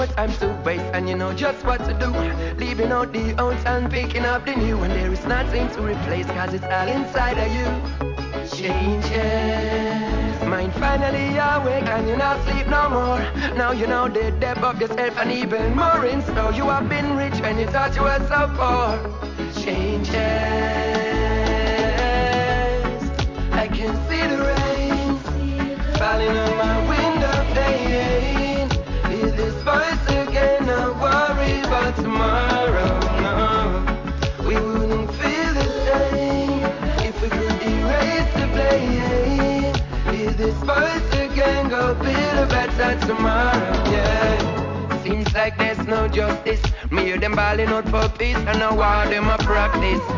Times to waste, and you know just what to do. Leaving out the old and picking up the new, and there is nothing to replace, cause it's all inside of you. Changes. Mind finally awake and you not sleep no more. Now you know the depth of yourself and even more in store. You have been rich when you thought you were so poor. Changes. I can see the rain falling on my window pane. Hear this voice again, not worry about tomorrow. No, we wouldn't feel the same if we could erase the blame. Hear this voice again, go build a better tomorrow. Yeah, seems like there's no justice. Me hear them balling out for peace, and now all them a practice.